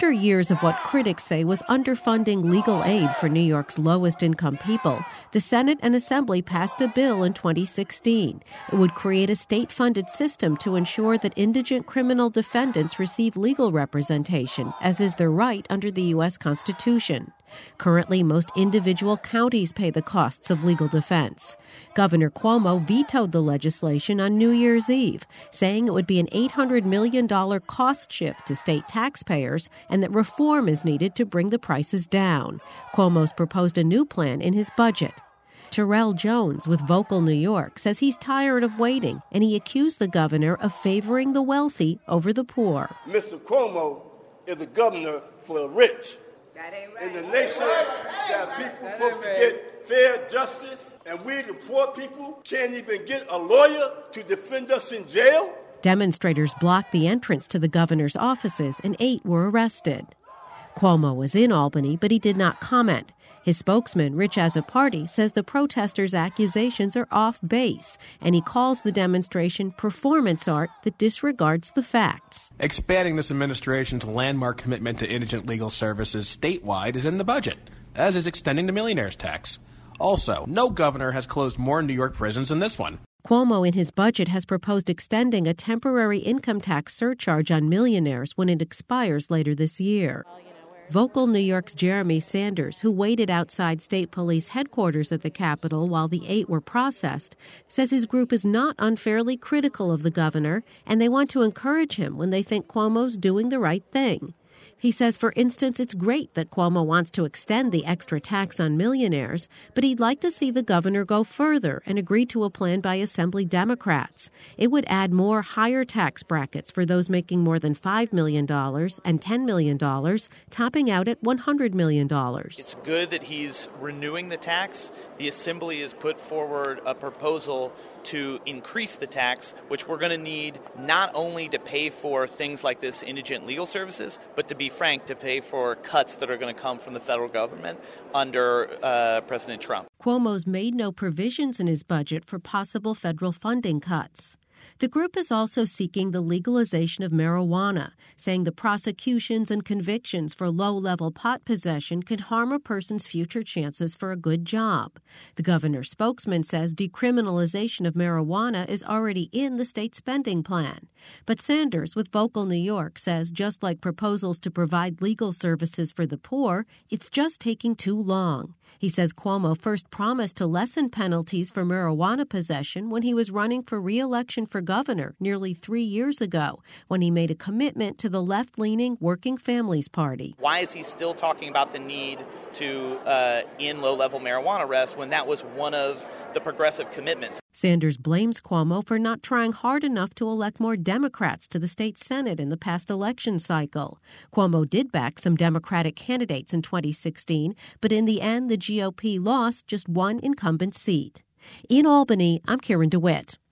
After years of what critics say was underfunding legal aid for New York's lowest-income people, the Senate and Assembly passed a bill in 2016. It would create a state-funded system to ensure that indigent criminal defendants receive legal representation, as is their right under the U.S. Constitution. Currently, most individual counties pay the costs of legal defense. Governor Cuomo vetoed the legislation on New Year's Eve, saying it would be an $800 million cost shift to state taxpayers and that reform is needed to bring the prices down. Cuomo's proposed a new plan in his budget. Terrell Jones with Vocal New York says he's tired of waiting, and he accused the governor of favoring the wealthy over the poor. Mr. Cuomo is the governor for the rich. In the nation that people supposed to get fair justice, and we, the poor people, can't even get a lawyer to defend us in jail? Demonstrators blocked the entrance to the governor's offices, and 8 were arrested. Cuomo was in Albany, but he did not comment. His spokesman, Rich Azzopardi, says the protesters' accusations are off base, and he calls the demonstration performance art that disregards the facts. Expanding this administration's landmark commitment to indigent legal services statewide is in the budget, as is extending the millionaire's tax. Also, no governor has closed more New York prisons than this one. Cuomo in his budget has proposed extending a temporary income tax surcharge on millionaires when it expires later this year. Vocal New York's Jeremy Sanders, who waited outside state police headquarters at the Capitol while the 8 were processed, says his group is not unfairly critical of the governor, and they want to encourage him when they think Cuomo's doing the right thing. He says, for instance, it's great that Cuomo wants to extend the extra tax on millionaires, but he'd like to see the governor go further and agree to a plan by Assembly Democrats. It would add more higher tax brackets for those making more than $5 million and $10 million, topping out at $100 million. It's good that he's renewing the tax. The Assembly has put forward a proposal to increase the tax, which we're going to need not only to pay for things like this indigent legal services, but to be frank, to pay for cuts that are going to come from the federal government under President Trump. Cuomo's made no provisions in his budget for possible federal funding cuts. The group is also seeking the legalization of marijuana, saying the prosecutions and convictions for low-level pot possession could harm a person's future chances for a good job. The governor's spokesman says decriminalization of marijuana is already in the state spending plan. But Sanders with Vocal New York says just like proposals to provide legal services for the poor, it's just taking too long. He says Cuomo first promised to lessen penalties for marijuana possession when he was running for re-election for governor nearly 3 years ago, when he made a commitment to the left-leaning Working Families Party. Why is he still talking about the need to end low-level marijuana arrests when that was one of the progressive commitments? Sanders blames Cuomo for not trying hard enough to elect more Democrats to the state Senate in the past election cycle. Cuomo did back some Democratic candidates in 2016, but in the end, the GOP lost just one incumbent seat. In Albany, I'm Karen DeWitt.